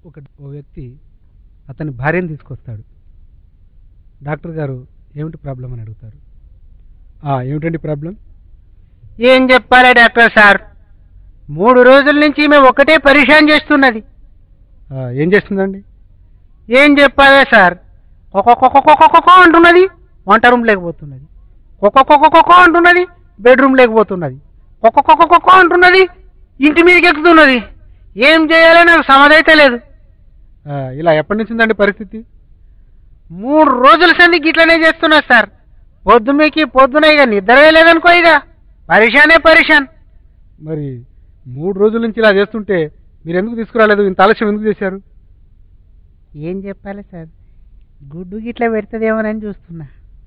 ఓ వ్యక్తి అతని భార్యను తీసుకొస్తాడు. డాక్టర్ గారు ఏమిటి ప్రాబ్లం అని అడుగుతారు. ఏమిటండి ప్రాబ్లం? ఏం చెప్పాలి డాక్టర్ సార్, 3 రోజుల నుంచి మేము ఒకటే పరిశాన్ చేస్తున్నది. ఏం చేస్తుందండి? ఏం చెప్పాలే సార్, కొకొకొకొకొకొకొ అంటున్నది, వంట రూమ్ లేకపోతున్నది. కొకొకొకొకొకొ అంటున్నది, బెడ్రూమ్ లేకపోతున్నది. కొకొకొకొకొ అంటున్నది, ఇంటి మీదకి ఎక్కుతున్నది. ఏం చేయాలో నాకు సమదైతే లేదు. ఇలా ఎప్పటి నుంచి ఉందండి పరిస్థితి? 3 రోజుల సందికి ఇట్లనే చేస్తున్నారు సార్. పొద్దుమేకి పొద్దున ఇక నిద్రే లేదనుకో, ఇక పరిశానే పరిశాన్. మరి 3 రోజుల నుంచి ఇలా చేస్తుంటే మీరు ఎందుకు తీసుకురాలేదు? ఇంత ఆలస్యం ఎందుకు చేశారు? ఏం చెప్పాలి సార్, గుడ్డు గిట్లా పెడుతుందేమోనని చూస్తున్నా.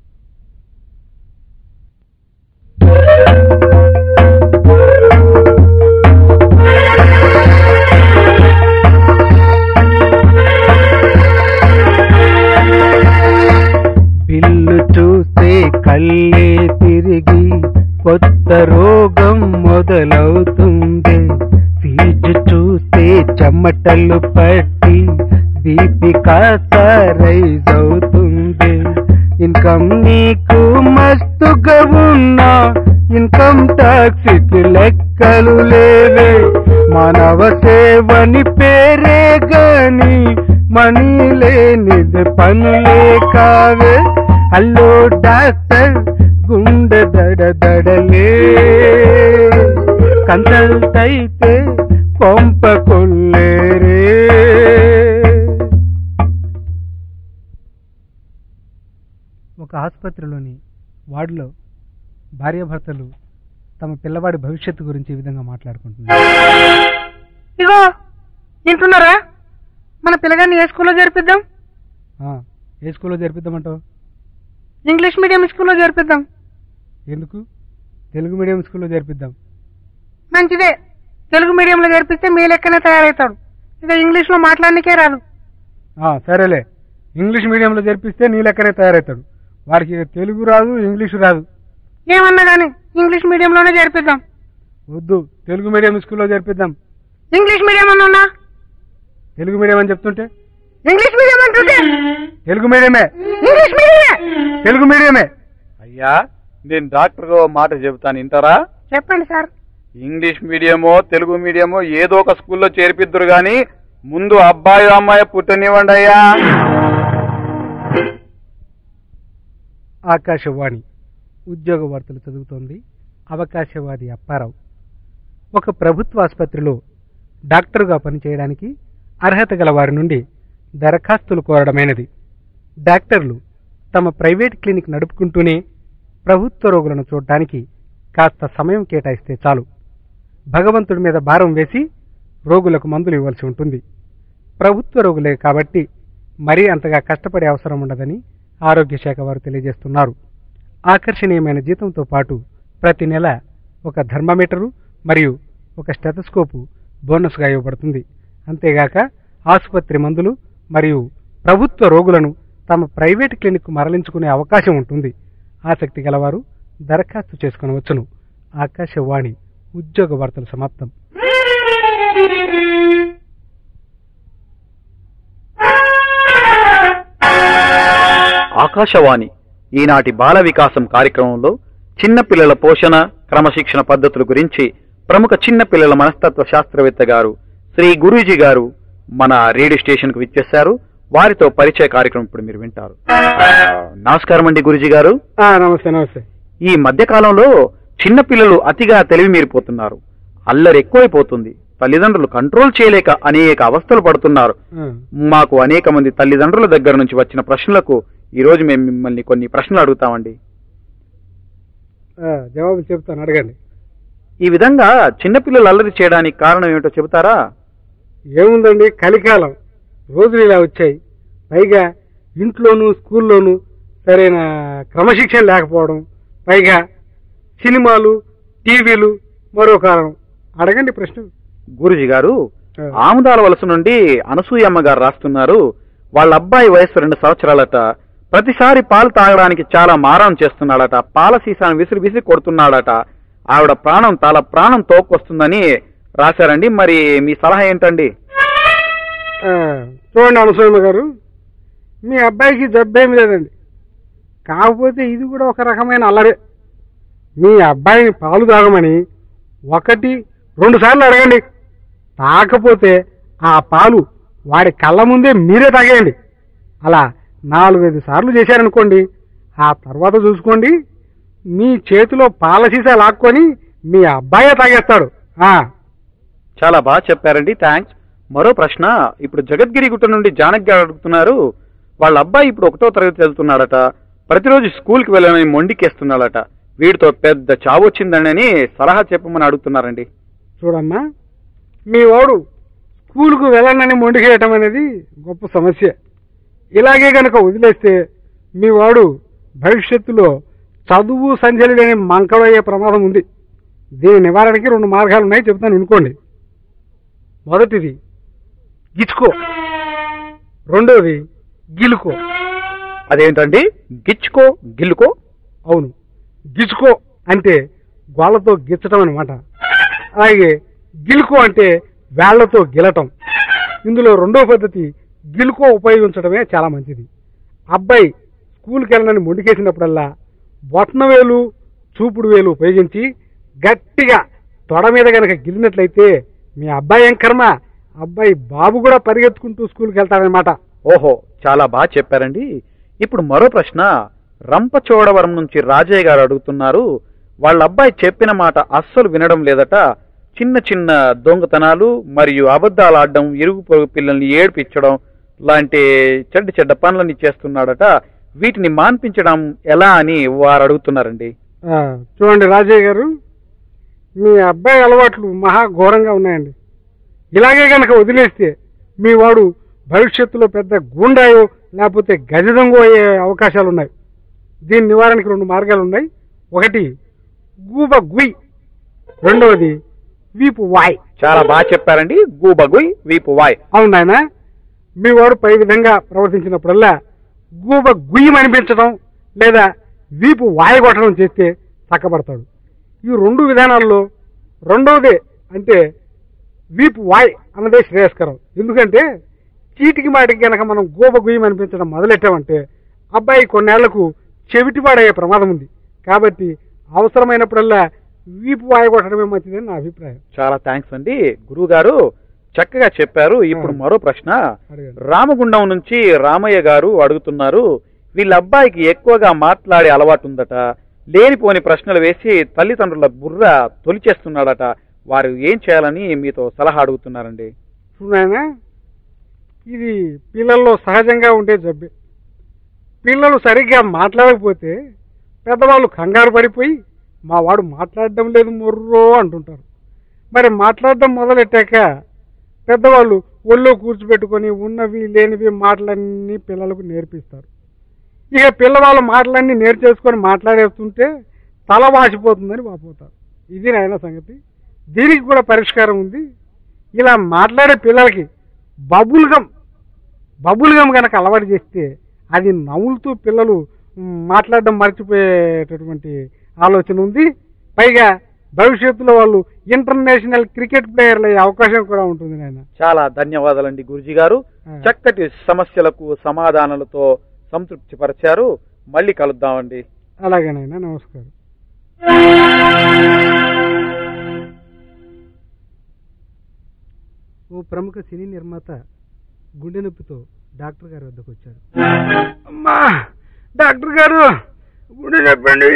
బిల్లు చూస్తే కళ్ళే తిరిగి కొత్త రోగం మొదలవుతుంది. ఫీజు చూస్తే చెమటలు పట్టి బీపీ కాస్త రైజ్ అవుతుంది. ఇన్కమ్ నీకు మస్తుగా ఉన్నా ఇన్కమ్ టాక్స్ లెక్కలు లేవే. మానవ సేవని పేరే గాని మనీ లేనిది పనులే కావే. హలో డాక్టర్ గుండె దడదడలే, కన్సల్ట్ అయితే కొంప కొల్లేరే. ఒక ఆసుపత్రిలోని వార్డులో భార్యాభర్తలు తమ పిల్లవాడి భవిష్యత్తు గురించి ఈ విధంగా మాట్లాడుకుంటున్నారు. ఇగో వింటున్నారా, మన పిల్లగాన్ని ఏ స్కూల్లో చేర్పిద్దాం? ఏ స్కూల్లో చేర్పిద్దామంటావు? ఇంగ్లీష్ మీడియం స్కూల్లో చేర్పిద్దాం. ఎందుకు? తెలుగు మీడియం స్కూల్లో చేర్పిద్దాం. మంచిదే, తెలుగు మీడియంలో చేర్పిస్తే మీ లెక్కనే తయారవుతాడు. ఇక ఇంగ్లీష్లో మాట్లాడనికే రాదు. సరేలే, ఇంగ్లీష్ మీడియంలో చేర్పిస్తే నీ లెక్కనే తయారవుతాడు. వాడికి తెలుగు రాదు, ఇంగ్లీషు రాదు. ఏమన్నా కానీ ఇంగ్లీష్ మీడియంలోనే చేర్పిద్దాం. వద్దు, తెలుగు మీడియం స్కూల్లో చేర్పిద్దాం. ఇంగ్లీష్ మీడియం అన్నా, తెలుగు మీడియం అని చెప్తుంటే ఇంగ్లీష్ మీడియం అంటుంటే తెలుగు మీడియమే, ఇంగ్లీష్ మీడియమే, తెలుగు మీడియమే. అయ్యా, నేను డాక్టర్ మాట చెబుతాను, వింటారా? చెప్పండి సార్. ఇంగ్లీష్ మీడియమో తెలుగు మీడియమో ఏదో ఒక స్కూల్లో చేర్పిద్దురు గాని ముందు అబ్బాయి అమ్మాయి పుట్టనివ్వండి అయ్యా. ఆకాశవాణి ఉద్యోగ వార్తలు చదువుతోంది అవకాశవాది అప్పారావు. ఒక ప్రభుత్వ ఆసుపత్రిలో డాక్టరుగా పనిచేయడానికి అర్హత గల వారి నుండి దరఖాస్తులు కోరడమైనది. డాక్టర్లు తమ ప్రైవేట్ క్లినిక్ నడుపుకుంటూనే ప్రభుత్వ రోగులను చూడటానికి కాస్త సమయం కేటాయిస్తే చాలు. భగవంతుడి మీద భారం వేసి రోగులకు మందులు ఇవ్వాల్సి ఉంటుంది. ప్రభుత్వ రోగులే కాబట్టి మరీ అంతగా కష్టపడే అవసరం ఉండదని ఆరోగ్య శాఖ వారు తెలియజేస్తున్నారు. ఆకర్షణీయమైన జీతంతో పాటు ప్రతి నెల ఒక థర్మామీటరు మరియు ఒక స్టెథోస్కోపు బోనస్గా ఇవ్వబడుతుంది. అంతేగాక ఆసుపత్రి మందులు మరియు ప్రభుత్వ రోగులను తమ ప్రైవేట్ క్లినిక్ మరలించుకునే అవకాశం ఉంటుంది. ఆసక్తి గలవారు దరఖాస్తు చేసుకునవచ్చును. ఆకాశవాణి ఉద్యోగ వార్తలు సమాప్తం. ఆకాశవాణి ఈనాటి బాల వికాసం కార్యక్రమంలో చిన్నపిల్లల పోషణ క్రమశిక్షణ పద్ధతుల గురించి ప్రముఖ చిన్నపిల్లల మనస్తత్వ శాస్త్రవేత్త గారు శ్రీ గురూజీ గారు మన రేడియో స్టేషన్ కు విచ్చేశారు. వారితో పరిచయ కార్యక్రమం ఇప్పుడు మీరు వింటారు. నమస్కారం అండి గురూజీ గారు. నమస్తే. నమస్తే. ఈ మధ్య కాలంలో చిన్నపిల్లలు అతిగా తెలివి మీరిపోతున్నారు. అల్లరి ఎక్కువైపోతుంది. తల్లిదండ్రులు కంట్రోల్ చేయలేక అనేక అవస్థలు పడుతున్నారు. మాకు అనేక మంది తల్లిదండ్రుల దగ్గర నుంచి వచ్చిన ప్రశ్నలకు ఈ రోజు మేము మిమ్మల్ని కొన్ని ప్రశ్నలు అడుగుతామండి. జవాబు చెప్తాను, అడగండి. ఈ విధంగా చిన్నపిల్లలు అల్లరి చేయడానికి కారణం ఏమిటో చెబుతారా? ఏముందండి, కలికాలం రోజులు ఇలా వచ్చాయి. పైగా ఇంట్లోనూ స్కూల్లోనూ సరైన క్రమశిక్షణ లేకపోవడం, పైగా సినిమాలు టీవీలు మరో కారణం. అడగండి ప్రశ్న. గురుజీ గారు, ఆముదాల వలస నుండి అనసూయమ్మ గారు రాస్తున్నారు. వాళ్ళ అబ్బాయి వయసు 2 సంవత్సరాలట. ప్రతిసారి పాలు తాగడానికి చాలా మారం చేస్తున్నాడట. పాల సీసాను విసిరి విసిరి కొడుతున్నాడట. ఆవిడ ప్రాణం తోక్కొస్తుందని రాశారండి. మరి మీ సలహా ఏంటండి? చూడండి అనసూయమ్మ గారు, మీ అబ్బాయికి జబ్బేమి లేదండి. కాకపోతే ఇది కూడా ఒక రకమైన అల్లరే. మీ అబ్బాయిని పాలు తాగమని 1-2 సార్లు అడగండి. తాకపోతే ఆ పాలు వాడి కళ్ళ ముందే మీరే తాగేయండి. అలా 4-5 సార్లు చేశారనుకోండి, ఆ తర్వాత చూసుకోండి మీ చేతిలో పాల సీసా లాక్కొని మీ అబ్బాయే తాగేస్తాడు. చాలా బాగా చెప్పారండి, థ్యాంక్స్. మరో ప్రశ్న. ఇప్పుడు జగద్గిరి గుట్ట నుండి జానకి గారు అడుగుతున్నారు, వాళ్ళ అబ్బాయి ఇప్పుడు 1వ తరగతి చదువుతున్నాడట. ప్రతిరోజు స్కూల్కి వెళ్ళని మొండికేస్తున్నాడట. వీడితో పెద్ద చావు వచ్చిందని సలహా చెప్పమని అడుగుతున్నారండి. చూడమ్మా, మీ వాడు స్కూల్కు వెళ్ళనని మొండికేయటం అనేది గొప్ప సమస్య. ఇలాగే గనక వదిలేస్తే మీ వాడు భవిష్యత్తులో చదువు సంధ్యలు లేని మంకడయ్యే ప్రమాదం ఉంది. దీని నివారణకి 2 మార్గాలు ఉన్నాయి, చెప్తాను వినుకోండి. మొదటిది గిచ్చుకో, రెండోది గిలుకో. అదేంటండి గిచ్చుకో గిల్లుకో? అవును, గిచ్చుకో అంటే గోళ్లతో గిచ్చటం అనమాట. అలాగే గిలుకో అంటే వేళ్లతో గిలటం. ఇందులో రెండో పద్ధతి గిలుకో ఉపయోగించడమే చాలా మంచిది. అబ్బాయి స్కూల్కి వెళ్ళనని మొండికేసినప్పుడల్లా బొట్నవేలు చూపుడు వేలు ఉపయోగించి గట్టిగా తొడ మీద గనక గిలినట్లయితే మీ అబ్బాయి ఏం కర్మ, అబ్బాయి బాబు కూడా పరిగెత్తుకుంటూ స్కూల్కి వెళ్తాడనమాట. ఓహో, చాలా బాగా చెప్పారండి. ఇప్పుడు మరో ప్రశ్న. రంపచోడవరం నుంచి రాజయ్య గారు అడుగుతున్నారు, వాళ్ళ అబ్బాయి చెప్పిన మాట అస్సలు వినడం లేదట. చిన్న చిన్న దొంగతనాలు మరియు అబద్ధాలు ఆడడం, ఇరుగు పొరుగు పిల్లల్ని ఏడ్పించడం లాంటి చెడ్డ పనులని చేస్తున్నాడట. వీటిని మాన్పించడం ఎలా అని వారు అడుగుతున్నారండి. చూడండి రాజయ్య గారు, మీ అబ్బాయి అలవాట్లు మహా ఘోరంగా ఉన్నాయండి. ఇలాగే గనక వదిలేస్తే మీ వాడు భవిష్యత్తులో పెద్ద గూండాయో లేకపోతే గజదొంగో అయ్యే అవకాశాలు ఉన్నాయి. దీని నివారణకి 2 మార్గాలు ఉన్నాయి. ఒకటి గూబ గుయ్, రెండవది వీపు వాయ్. చాలా బాగా చెప్పారండి, గూబ గుయ్ వీపు వాయ్. అవును నాయన, మీ వాడు పై విధంగా ప్రవర్తించినప్పుడల్లా గూబ గుయ్యం అనిపించడం లేదా వీపు వాయి కొట్టడం చేస్తే చక్కబడతాడు. ఈ 2 విధానాల్లో రెండవదే అంటే వీపు వాయ్ అన్నదే శ్రేయస్కరం. ఎందుకంటే చీటికి మాటికి కనుక మనం గూబ గుయ్యం అనిపించడం మొదలెట్టామంటే అబ్బాయి కొన్నేళ్లకు చెవిటివాడయ్యే ప్రమాదం ఉంది. కాబట్టి అవసరమైనప్పుడల్లా వీపు వాయి కొట్టడమే మంచిదని నా అభిప్రాయం. చాలా థ్యాంక్స్ అండి గురువు గారు, చక్కగా చెప్పారు. ఇప్పుడు మరో ప్రశ్న. రామగుండం నుంచి రామయ్య గారు అడుగుతున్నారు, వీళ్ళ అబ్బాయికి ఎక్కువగా మాట్లాడే అలవాటు ఉందట. లేనిపోని ప్రశ్నలు వేసి తల్లిదండ్రుల బుర్ర తొలిచేస్తున్నాడట. వారు ఏం చేయాలని మీతో సలహా అడుగుతున్నారండి. చూడాయనా, ఇది పిల్లల్లో సహజంగా ఉండే జబ్బే. పిల్లలు సరిగ్గా మాట్లాడకపోతే పెద్దవాళ్ళు కంగారు పడిపోయి మా వాడు మాట్లాడడం లేదు మొర్రో అంటుంటారు. మరి మాట్లాడడం మొదలెట్టాక పెద్దవాళ్ళు ఒళ్ళో కూర్చోబెట్టుకొని ఉన్నవి లేనివి మాటలన్నీ పిల్లలకు నేర్పిస్తారు. ఇక పిల్లవాళ్ళ మాటలన్నీ నేర్చేసుకొని మాట్లాడేస్తుంటే తల వాసిపోతుందని వాపోతారు. ఇది నాయన సంగతి. దీనికి కూడా పరిష్కారం ఉంది. ఇలా మాట్లాడే పిల్లలకి బబుల్ గమ్ కనుక అలవాటు చేస్తే అది నవ్వులుతూ పిల్లలు మాట్లాడడం మర్చిపోయేటటువంటి ఆలోచన ఉంది. పైగా భవిష్యత్తులో వాళ్ళు ఇంటర్నేషనల్ క్రికెట్ ప్లేయర్లు అయ్యే అవకాశం కూడా ఉంటుంది నాయన. చాలా ధన్యవాదాలండి గురుజీ గారు, చక్కటి సమస్యలకు సమాధానాలతో సంతృప్తి పరిచారు. మళ్ళీ కలుద్దామండి. అలాగేనైనా, నమస్కారం. ఓ ప్రముఖ సినీ నిర్మాత గుండె నొప్పితో డాక్టర్ గారి వద్దకు వచ్చాడు. అమ్మా డాక్టర్ గారు, గుండె నొప్పి అండి,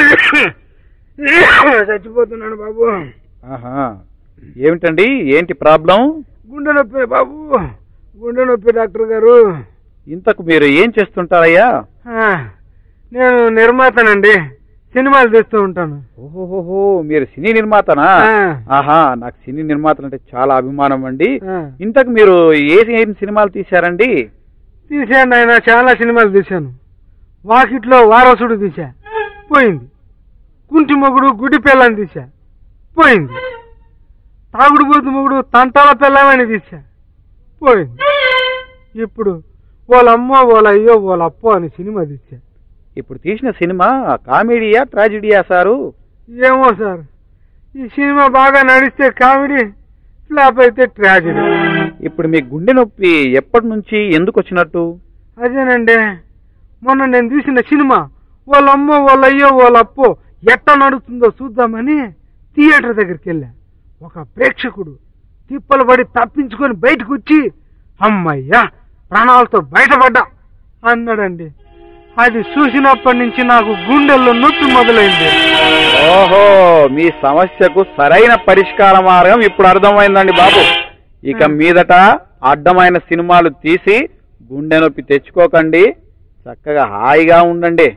చచ్చిపోతున్నాను బాబు. ఏమిటండి, ఏంటి ప్రాబ్లం? గుండె నొప్పి బాబు, గుండె నొప్పి డాక్టర్ గారు. ఇంతకు మీరు ఏం చేస్తుంటారయ్యా? నేను నిర్మాతనండి, సినిమాలు తీస్తూ ఉంటాను. ఓహోహో, మీరు సినీ నిర్మాతనా? ఆహా, నాకు సినీ నిర్మాతలు అంటే చాలా అభిమానం అండి. ఇంతకు మీరు ఏం సినిమాలు తీశారండి? తీశాను ఆయన, చాలా సినిమాలు తీశాను. వాకిట్లో వారసుడు తీశా, పోయింది. కుంటి మొగుడు గుడి పిల్లని తీశా, పోయింది. తాగుడు బోతు మొగుడు తంటాల పిల్లమని తీశా, పోయింది. ఇప్పుడు వాళ్ళమ్మో వాళ్ళయ్యో వాళ్ళప్పో అని సినిమా తీశా. ఇప్పుడు తీసిన సినిమా కామెడీయా ట్రాజిడీయా సారు? ఏమో సార్, ఈ సినిమా బాగా నడిస్తే కామెడీ, ఫ్లాప్ అయితే ట్రాజిడీ. ఇప్పుడు మీ గుండె నొప్పి ఎప్పటి నుంచి ఎందుకు వచ్చినట్టు? అదేనండి, మొన్న నేను చూసిన సినిమా వాళ్ళమ్మ వాళ్ళయ్యో వాళ్ళప్పో ఎట్లా నడుస్తుందో చూద్దామని థియేటర్ దగ్గరికి వెళ్ళా. ఒక ప్రేక్షకుడు తిప్పలు పడి తప్పించుకొని బయటకు వచ్చి అమ్మయ్యా ప్రాణాలతో బయటపడ్డా అన్నాడండి. అది చూసినప్పటి నుంచి నాకు గుండెల్లో నొప్పి మొదలైంది. ఓహో, మీ సమస్యకు సరైన పరిష్కార మార్గం ఇప్పుడు అర్థమైందండి బాబు. ఇక మీదట అడ్డమైన సినిమాలు తీసి గుండె నొప్పి తెచ్చుకోకండి, చక్కగా హాయిగా ఉండండి.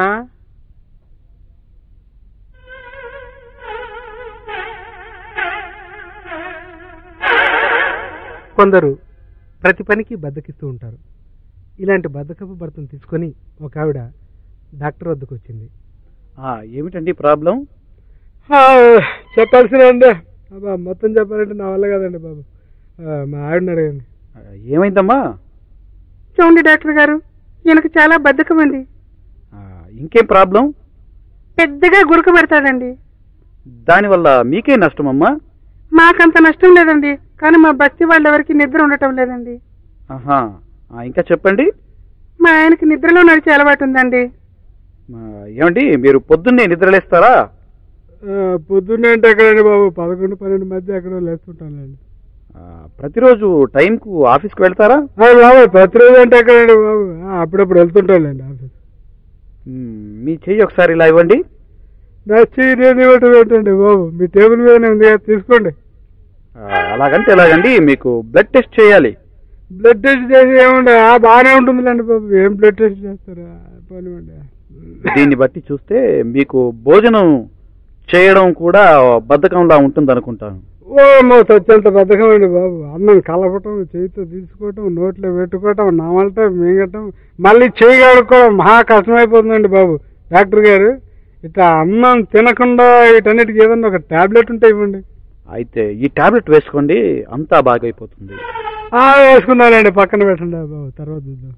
కొందరు ప్రతి పనికి బద్దకిస్తూ ఉంటారు. ఇలాంటి బద్దకపు భర్తను తీసుకొని ఒక ఆవిడ డాక్టర్ వద్దకు వచ్చింది. ఏమిటండి ప్రాబ్లం? చెప్పాల్సిన అండి అబ్బా, మొత్తం చెప్పాలంటే నా వల్ల కదండి బాబు. మా ఆవిడని అడగండి. ఏమైందమ్మా? చూడండి డాక్టర్ గారు, ఈయనకు చాలా బద్ధకం అండి. ఇంకేం ప్రాబ్లం? పెద్దగా గురక పెడతాడండి. దానివల్ల మీకే నష్టమమ్మా? మాకంత నష్టం లేదండి, కానీ మా బస్తీ వాళ్ళు ఎవరికి నిద్ర ఉండటం లేదండి. ఇంకా చెప్పండి. మా ఆయనకి నిద్రలో నడిచే అలవాటు ఉందండి. ఏమండి, మీరు పొద్దున్నే నిద్రలేస్తారా? పొద్దున్నే అంటే ఎక్కడండి బాబు, 11-12 మధ్య ఎక్కడో లేస్తుంటానండి. ప్రతిరోజు టైంకు ఆఫీస్కి వెళ్తారా? బాబు ప్రతిరోజు అంటే ఎక్కడండి బాబు, అప్పుడప్పుడు వెళ్తుంటానండి ఆఫీస్. మీ చెయ్యి ఒకసారి ఇలా ఇవ్వండి. నా చెయ్యి నేను ఇవ్వటం ఏంటండి బాబు, మీ టేబుల్ మీదనే ఉంది కదా, తీసుకోండి. అలాగంటే ఎలాగండి, మీకు బ్లడ్ టెస్ట్ చేయాలి. బ్లడ్ టెస్ట్ చేసి ఏముండే బాగానే ఉంటుందిలేండి బాబు, ఏం బ్లడ్ టెస్ట్ చేస్తారా? దీన్ని బట్టి చూస్తే మీకు భోజనం చేయడం కూడా బద్ధకంలా ఉంటుంది అనుకుంటాను. వచ్చేంత బద్ధకం అండి బాబు. అన్నం కలపటం, చేతితో తీసుకోవటం, నోట్లో పెట్టుకోవటం, నమలటం, మింగటం, మళ్ళీ చేయి కడుక్కోవడం మహా కష్టమైపోతుందండి బాబు. డాక్టర్ గారు, ఇట్లా అన్నం తినకుండా వీటన్నిటికీ ఏదన్నా ఒక టాబ్లెట్ ఉంటే ఇవ్వండి. అయితే ఈ టాబ్లెట్ వేసుకోండి, అంతా బాగైపోతుంది. వేసుకున్నానండి, పక్కన పెట్టండి బాబు, తర్వాత చూద్దాం.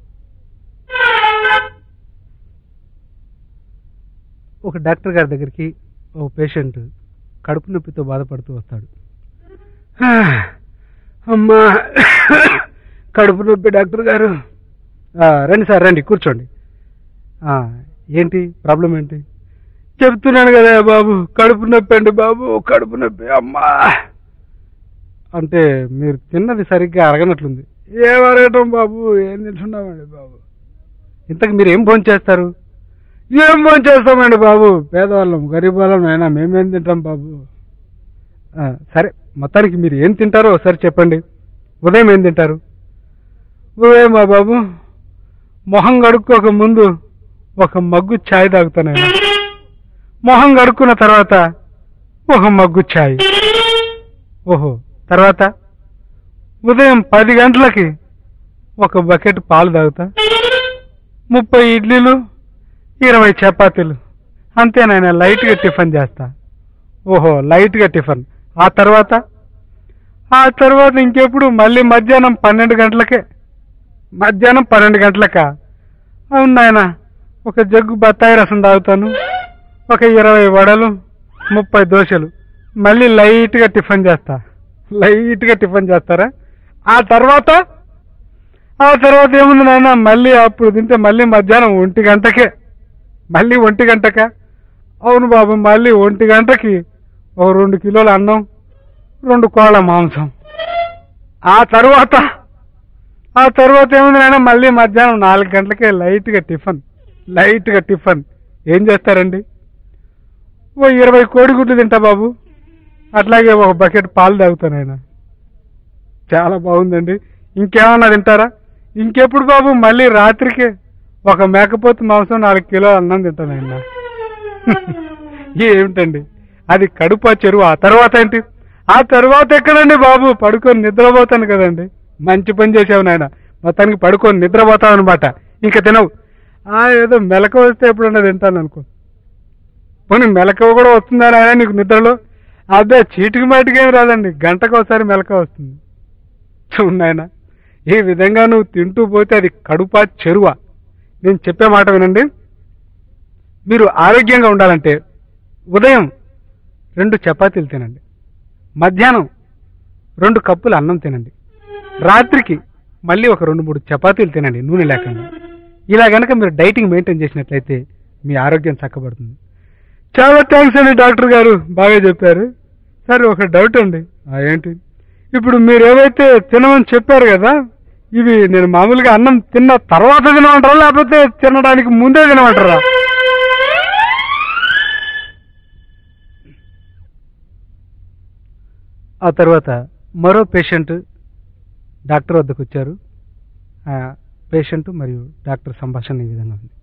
ఒక డాక్టర్ గారి దగ్గరికి ఒక పేషెంట్ కడుపు నొప్పితో బాధపడుతూ వస్తాడు. అమ్మా కడుపు నొప్పి డాక్టర్ గారు. రండి సార్, రండి కూర్చోండి. ఏంటి ప్రాబ్లం ఏంటి? చెప్తున్నాను కదా బాబు, కడుపు నొప్పి అండి బాబు, కడుపు నొప్పి. అమ్మా అంటే మీరు తిన్నది సరిగ్గా అరగనట్లుంది. ఏం అరగటం బాబు, ఏం తింటున్నామండి బాబు. ఇంతకు మీరు ఏం భోజనం చేస్తారు? ఏం భోజనం చేస్తామండి బాబు, పేదవాళ్ళం, గరీబ్ వాళ్ళం, అయినా మేమేం తింటాం బాబు. సరే, మొత్తానికి మీరు ఏం తింటారో ఒకసారి చెప్పండి. ఉదయం ఏం తింటారు? ఉదయం మా బాబు మొహం కడుక్కోక ముందు ఒక మగ్గు ఛాయ్ తాగుతాను. మొహం కడుక్కున్న తర్వాత ఒక మగ్గు ఛాయ్. ఓహో, తర్వాత ఉదయం 10 గంటలకి ఒక బకెట్ పాలు తాగుతా. 30 ఇడ్లీలు, 20 చపాతీలు, అంతేనాయన. లైట్గా టిఫిన్ చేస్తా. ఓహో, లైట్గా టిఫిన్. ఆ తర్వాత ఇంకెప్పుడు మళ్ళీ మధ్యాహ్నం 12 గంటలకే. మధ్యాహ్నం 12 గంటలకా? అవును నాయన, ఒక జగ్గు బత్తాయి రసం తాగుతాను, ఒక 20 వడలు, 30 దోశలు, మళ్ళీ లైట్గా టిఫిన్ చేస్తా. లైట్గా టిఫిన్ చేస్తారా? ఆ తర్వాత ఏముంది నాయన, మళ్ళీ అప్పుడు తింటే మళ్ళీ మధ్యాహ్నం 1 గంటకే. మళ్ళీ 1 గంటకా? అవును బాబు, మళ్ళీ 1 గంటకి ఒక 2 కిలోల అన్నం, 2 కోళ్ళ మాంసం. ఆ తర్వాత ఏముంది నాయన, మళ్ళీ మధ్యాహ్నం 4 గంటలకే లైట్గా టిఫిన్. ఏం చేస్తారండి? ఓ 20 కోడిగుడ్లు తింటా బాబు, అట్లాగే ఒక బకెట్ పాలు తాగుతాను ఆయన. చాలా బాగుందండి. ఇంకేమన్నా తింటారా? ఇంకెప్పుడు బాబు, మళ్ళీ రాత్రికే ఒక మేకపోతు మాంసం, 4 కిలోల అన్నం తింటాను ఆయన. ఏమిటండి అది, కడుపు చెరువు. ఆ తర్వాత ఏంటి? ఆ తర్వాత ఎక్కడండి బాబు, పడుకొని నిద్రపోతాను కదండి. మంచి పని చేసావు నాయన, మొత్తానికి పడుకొని నిద్రపోతావు అనమాట. ఇంకా తినవు. ఏదో మెలక వస్తే ఎప్పుడన్నా తింటాను అనుకో. పోనీ మెలకువ కూడా వస్తుందా నాయన నీకు నిద్రలో? అదే చీటికి మాటికి ఏమి రాదండి, గంటకు ఒకసారి మెలక వస్తుంది. చూడాయన, ఈ విధంగా నువ్వు తింటూ పోతే అది కడుపా చెరువా? నేను చెప్పే మాట వినండి. మీరు ఆరోగ్యంగా ఉండాలంటే ఉదయం 2 చపాతీలు తినండి, మధ్యాహ్నం 2 కప్పులు అన్నం తినండి, రాత్రికి మళ్ళీ ఒక 2-3 చపాతీలు తినండి నూనె లేకుండా. ఇలా గనక మీరు డైటింగ్ మెయింటైన్ చేసినట్లయితే మీ ఆరోగ్యం చక్కబడుతుంది. చాలా థ్యాంక్స్ అండి డాక్టర్ గారు, బాగా చెప్పారు. సరే ఒక డౌట్ అండి. ఏంటి? ఇప్పుడు మీరు ఏవైతే తినమని చెప్పారు కదా, ఇవి నేను మామూలుగా అన్నం తిన్న తర్వాత తినమంటారా లేకపోతే తినడానికి ముందే తినమంటారా? ఆ తర్వాత మరో పేషెంట్ డాక్టర్ వద్దకు వచ్చారు. పేషెంట్ మరియు డాక్టర్ సంభాషణ ఈ విధంగా ఉంది.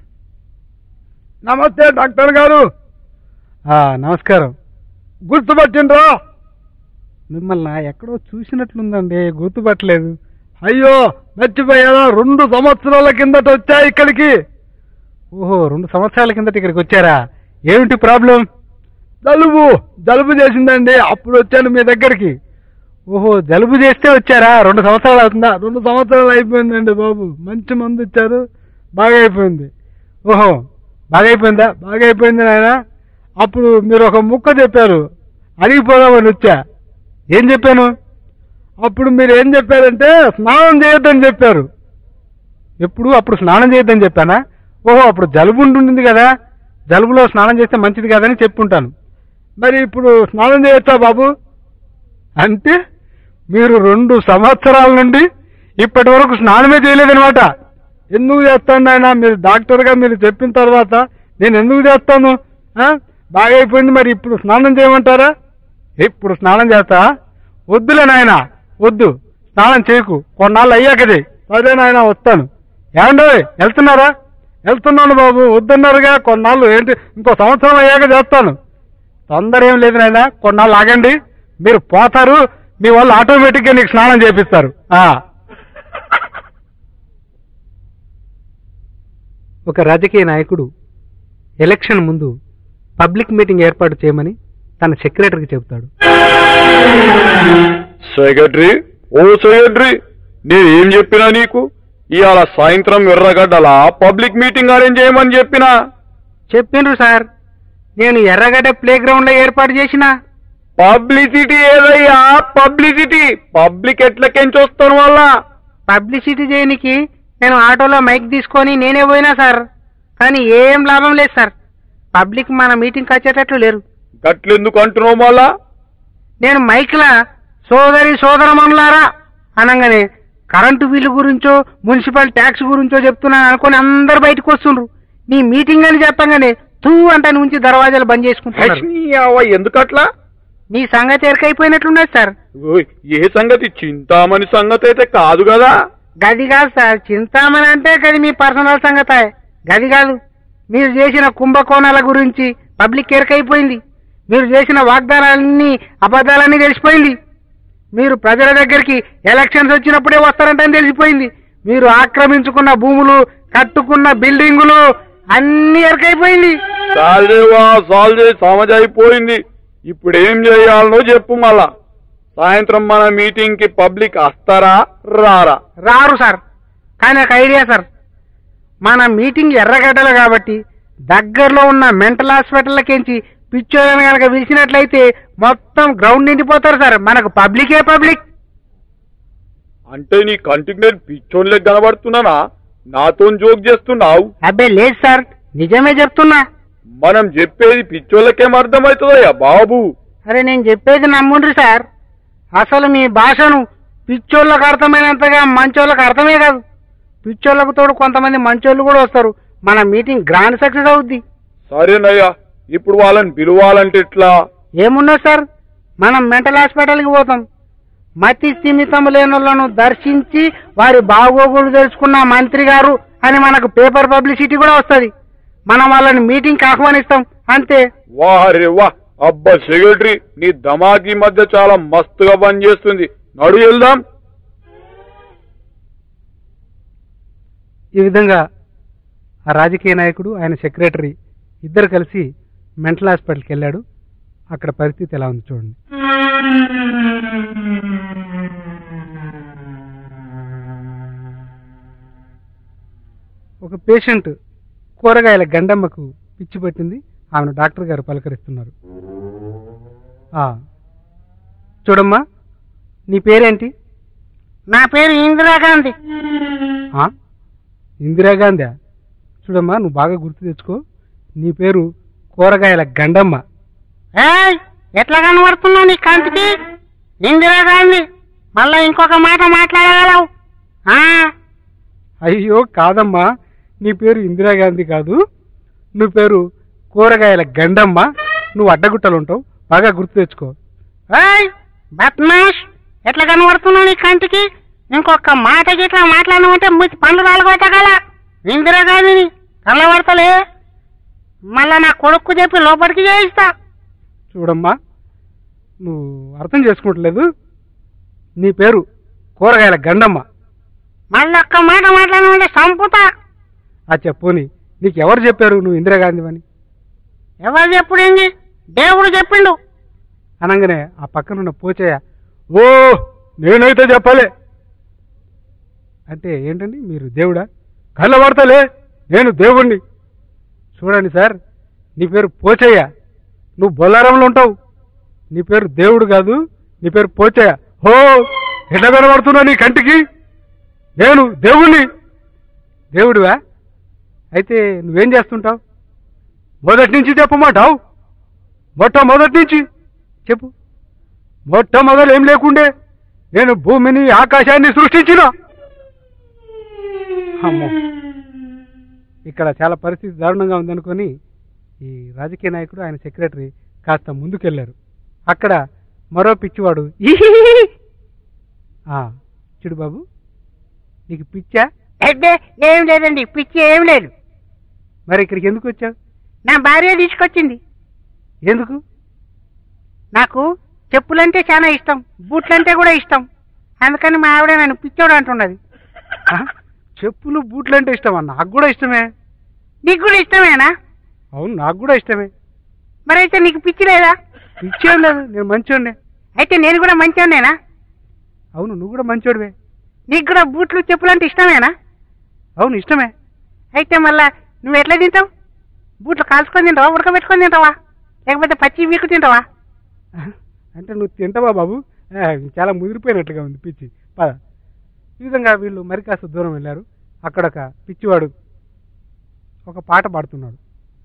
నమస్తే డాక్టర్ గారు. నమస్కారం. గుర్తుపట్టిండ్రా? మిమ్మల్ని ఎక్కడో చూసినట్లుందండి, గుర్తుపట్టలేదు. అయ్యో మర్చిపోయారా, 2 సంవత్సరాల కిందట వచ్చా ఇక్కడికి. ఓహో, 2 సంవత్సరాల కిందట ఇక్కడికి వచ్చారా? ఏమిటి ప్రాబ్లం? జలుబు చేసిందండి, అప్పుడు వచ్చాను మీ దగ్గరికి. ఓహో, జలుబు చేస్తే వచ్చారా? 2 సంవత్సరాలు అవుతుందా? 2 సంవత్సరాలు అయిపోయిందండి బాబు. మంచి మందు ఇచ్చారు, బాగా అయిపోయింది. ఓహో, బాగా అయిపోయిందా? బాగా అయిపోయింది నాయన. అప్పుడు మీరు ఒక ముక్క చెప్పారు, అడిగిపోదామని వచ్చా. ఏం చెప్పాను? అప్పుడు మీరు ఏం చెప్పారంటే స్నానం చేయొద్దని చెప్పారు. అప్పుడు స్నానం చేయొద్దని చెప్పానా? ఓహో, అప్పుడు జలుబు ఉంటుంది కదా, జలుబులో స్నానం చేస్తే మంచిది కాదని చెప్పుంటాను. మరి ఇప్పుడు స్నానం చేయొచ్చా బాబు? అంటే మీరు 2 సంవత్సరాల నుండి ఇప్పటి వరకు స్నానమే చేయలేదనమాట. ఎందుకు చేస్తాను ఆయన? మీరు డాక్టర్గా మీరు చెప్పిన తర్వాత నేను ఎందుకు చేస్తాను? బాగా అయిపోయింది, మరి ఇప్పుడు స్నానం చేయమంటారా? ఇప్పుడు స్నానం చేస్తా? వద్దులే నాయన, వద్దు, స్నానం చేయకు, కొన్నాళ్ళు అయ్యాకది. సరే నాయన, వస్తాను. ఏమండో వెళ్తున్నారా? వెళ్తున్నాను బాబు, వద్దన్నారుగా. కొన్నాళ్ళు ఏంటి, ఇంకో సంవత్సరం అయ్యాక చేస్తాను. తొందర ఏం లేదు నాయన, కొన్నాళ్ళు ఆగండి. మీరు పోతారు, మీ వాళ్ళు ఆటోమేటిక్గా నీకు స్నానం చేపిస్తారు. ఒక రాజకీయ నాయకుడు ఎలక్షన్ ముందు పబ్లిక్ మీటింగ్ ఏర్పాటు చేయమని తన సెక్రటరీకి చెబుతాడు. సెక్రటరీ, నేనేం చెప్పినా నీకు? ఇవాళ సాయంత్రం ఎర్రగడ్డల పబ్లిక్ మీటింగ్ అరేంజ్ చేయమని చెప్పిండ్రు సార్. నేను ఎర్రగడ్డ ప్లే గ్రౌండ్ లో ఏర్పాటు చేసిన. పబ్లిసిటీ ఏదయ్యా? పబ్లిసిటీ పబ్లిక్ ఎట్లకెంచొస్తాను వల్ల పబ్లిసిటీ చేయనికి నేను ఆటోలో మైక్ తీసుకొని నేనే పోయినా సార్, కానీ ఏం లాభం లేదు సార్. పబ్లిక్ మన మీటింగ్కి వచ్చేటట్లు లేరు. గట్లెందుకు అంటున్నావు మళ్ళా? నేను మైక్లా సోదరమనులారా అనగానే కరెంటు బిల్లు గురించో మున్సిపల్ ట్యాక్స్ గురించో చెప్తున్నాను అనుకుని అందరు బయటకు వస్తుండ్రు. నీ మీటింగ్ అని చెప్పంగానే తూ అంట నుంచి దర్వాజాలు బంద్ చేసుకుంటున్నారు. ఎందుకట్లా? మీ సంగతి ఎరకైపోయినట్లున్నది సార్. ఏ సంగతి? చింతామణి సంగతి అయితే కాదు కదా. గది కాదు సార్, చింతామణి అంటే గది మీ పర్సనల్ సంగతే. గది కాదు, మీరు చేసిన కుంభకోణాల గురించి పబ్లిక్ ఎరకైపోయింది. మీరు చేసిన వాగ్దానాలన్నీ అబద్ధాలన్నీ తెలిసిపోయింది. మీరు ప్రజల దగ్గరికి ఎలక్షన్స్ వచ్చినప్పుడే వస్తారంటని తెలిసిపోయింది. మీరు ఆక్రమించుకున్న భూములు, కట్టుకున్న బిల్డింగులు అన్ని ఎరకైపోయింది. సమజ్ అయిపోయింది. ఇప్పుడు ఏం చేయాలనో చెప్పు. మళ్ళా సాయంత్రం మన మీటింగ్ కి పబ్లిక్ వస్తారా రారా? రారు సార్, కానీ ఒక ఐడియా సార్. మన మీటింగ్ ఎర్రగడ్డలు కాబట్టి దగ్గరలో ఉన్న మెంటల్ హాస్పిటల్కించి పిచ్చోళ్ళని కనుక పిలిచినట్లయితే మొత్తం గ్రౌండ్ నిండిపోతారు సార్. మనకు పబ్లికే పబ్లిక్. అంటే నీ కంటికి నేను పిచ్చోళ్ళకి కనబడుతున్నానా? నాతో జోక్ చేస్తున్నావు? అబ్బే లేదు సార్, నిజమే చెప్తున్నా. మనం చెప్పేది పిచ్చోళ్ళకేం అర్థమవుతుందయ్యా బాబు? అరే నేను చెప్పేది నమ్ముండ్రి సార్. అసలు మీ భాషను పిచ్చోళ్ళకు అర్థమైనంతగా మంచోళ్ళకు అర్థమే కాదు. పిచ్చోళ్ళకు తోడు కొంతమంది మంచోళ్ళు కూడా వస్తారు. మన మీటింగ్ గ్రాండ్ సక్సెస్ అవుద్ది. సరేనయ్యా, ఇప్పుడు వాళ్ళని పిలవాలంటే ఎట్లా? ఏమున్నా సార్, మనం మెంటల్ హాస్పిటల్కి పోతాం. మతి స్థిమితం లేనులను దర్శించి వారి బాగోగులు తెలుసుకున్న మంత్రి గారు అని మనకు పేపర్ పబ్లిసిటీ కూడా వస్తుంది. మనం వాళ్ళని మీటింగ్కి ఆహ్వానిస్తాం, అంతే. వారే వా! అబ్బా సెక్రటరీ, నీ దమాకి మధ్య చాలా మస్తుగా పనిచేస్తుంది. నడు వెళ్దాం. ఈ విధంగా ఆ రాజకీయ నాయకుడు, ఆయన సెక్రటరీ ఇద్దరు కలిసి మెంటల్ హాస్పిటల్కి వెళ్ళాడు. అక్కడ పరిస్థితి ఎలా ఉంది చూడండి. ఒక పేషెంట్ కూరగాయల గండమ్మకు పిచ్చి పట్టింది. ఆమెను డాక్టర్ గారు పలకరిస్తున్నారు. చూడమ్మా, నీ పేరేంటి? నా పేరు ఇందిరాగాంధీ. ఆ? ఇందిరాగాంధీ? చూడమ్మా, నువ్వు బాగా గుర్తు తెచ్చుకో. నీ పేరు కూరగాయల గండమ్మ. ఏయ్, ఎట్లా కనబడుతున్నావు నీ కంటికి? ఇందిరాగాంధీ, మళ్ళా ఇంకొక మాట మాట్లాడగలవు? అయ్యో కాదమ్మా, నీ పేరు ఇందిరాగాంధీ కాదు, నువ్వు పేరు కూరగాయల గండమ్మ. నువ్వు అడ్డగుట్టలు ఉంటావు, బాగా గుర్తు తెచ్చుకో. ఏయ్ బద్మాష్, ఎట్లా కనబడుతున్నావు నీ కంటికి? ఇంకొక మాట గిట్లా మాట్లాడమంటే ముచ్చి పండ్లు రాలగొట్టగల. ఇందిరాగాంధీని కళ్ళబడతలే, మళ్ళా నా కొడుకు చెప్పి లోపలికి చేయిస్తా. చూడమ్మా, నువ్వు అర్థం చేసుకుంటలేదు. నీ పేరు కూరగాయల గండమ్మ. మళ్ళీ ఒక్క మాట మాట్లాడమంటే సంపుతా. చెప్పుని, నీకు ఎవరు చెప్పారు నువ్వు ఇందిరాగాంధీ అని? ఎవరు చెప్పుడేంది? దేవుడు చెప్పిండు. అనగానే ఆ పక్కనున్న పోచయ్య, ఓ నేనైతే చెప్పలే అంటే ఏంటండి, మీరు దేవుడా? కళ్ళబడతలే, నేను దేవుణ్ణి. చూడండి సార్, నీ పేరు పోచయ్య, నువ్వు బొల్లారంలో ఉంటావు. నీ పేరు దేవుడు కాదు, నీ పేరు పోచయ్య. హో, ఎట్లా కనబడుతున్నా నీ కంటికి? నేను దేవుణ్ణి. దేవుడివా? అయితే నువ్వేం చేస్తుంటావు? మొదటి నుంచి చెప్పమంటావు? మొట్టమొదటి నుంచి చెప్పు. మొట్టమొదలు ఏం లేకుండే నేను భూమిని ఆకాశాన్ని సృష్టించిన. అమ్మో, ఇక్కడ చాలా పరిస్థితి దారుణంగా ఉందనుకొని ఈ రాజకీయ నాయకుడు, ఆయన సెక్రటరీ కాస్త ముందుకెళ్లారు. అక్కడ మరో పిచ్చివాడు, చూడు బాబు, నీకు పిచ్చా? ఏం లేదండి, పిచ్చి ఏం లేదు. మరి ఇక్కడికి ఎందుకు వచ్చావు? నా భార్య తీసుకొచ్చింది. ఎందుకు? నాకు చెప్పులంటే చాలా ఇష్టం, బూట్లంటే కూడా ఇష్టం. అందుకని మా ఆవిడ నన్ను పిచ్చోడు అంటున్నది. చెప్పులు బూట్లు అంటే ఇష్టమా? నాకు కూడా ఇష్టమే. నీకు కూడా ఇష్టమేనా? అవును, నాకు కూడా ఇష్టమే. మరి అయితే నీకు పిచ్చి లేదా? పిచ్చేం లేదు, నేను మంచోడ్నే. అయితే నేను కూడా మంచోడ్నేనా? అవును, నువ్వు కూడా మంచోడివే. నీకు కూడా బూట్లు చెప్పులు అంటే ఇష్టమేనా? అవును, ఇష్టమే. అయితే మళ్ళా నువ్వు ఎట్లా తింటావు? బూట్లు కాల్చుకొని తింటావా, ఉడకబెట్టుకొని తింటావా, లేకపోతే పచ్చి వీకు తింటావా? అంటే నువ్వు తింటావా బాబు? చాలా ముదిరిపోయినట్లుగా ఉంది పిచ్చి. పద. ఈ విధంగా వీళ్ళు మరి కాస్త దూరం వెళ్ళారు. అక్కడ ఒక పిచ్చివాడు ఒక పాట పాడుతున్నాడు.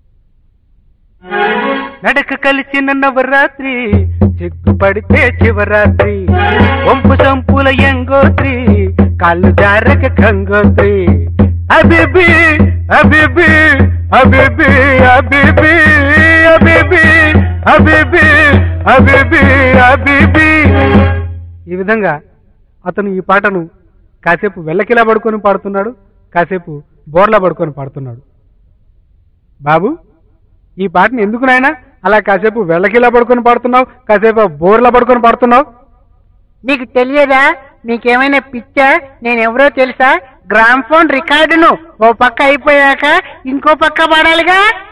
నడక కలిసిన నవరాత్రి, చిగ్గుపడితే శివరాత్రి, వంపు సంపుల యంగోత్రి, కాళ్ళు జారక గంగోత్రి. అబిబి అబిబి అబిబి అబిబి అబిబి అబిబి అబిబి అబిబి. ఈ విధంగా అతను ఈ పాటను కాసేపు వెల్లకిలా పడుకొని పాడుతున్నాడు, కాసేపు బోర్లా పడుకొని పాడుతున్నాడు. బాబు, ఈ పాటను ఎందుకు నాయనా అలా కాసేపు వెల్లకిలా పడుకొని పాడుతున్నావు, కాసేపు బోర్లా పడుకొని పాడుతున్నావు? నీకు తెలియదా? నీకేమైనా పిచ్చా? నేనెవరో తెలుసా? గ్రామ్ఫోన్ రికార్డును ఓ పక్క అయిపోయాక ఇంకో పక్క పాడాలిగా.